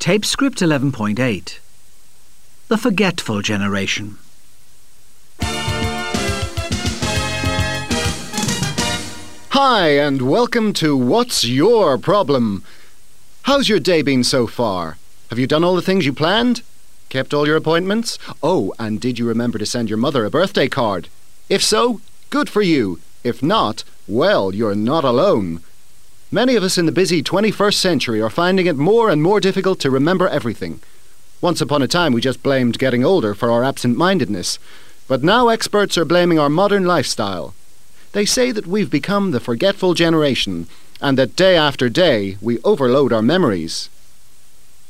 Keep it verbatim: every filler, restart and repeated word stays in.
Tape script eleven point eight. The Forgetful Generation. Hi, and welcome to What's Your Problem? How's your day been so far? Have you done all the things you planned? Kept all your appointments? Oh, and did you remember to send your mother a birthday card? If so, good for you. If not, well, you're not alone. Many of us in the busy twenty-first century are finding it more and more difficult to remember everything. Once upon a time we just blamed getting older for our absent-mindedness, but now experts are blaming our modern lifestyle. They say that we've become the forgetful generation, and that day after day we overload our memories.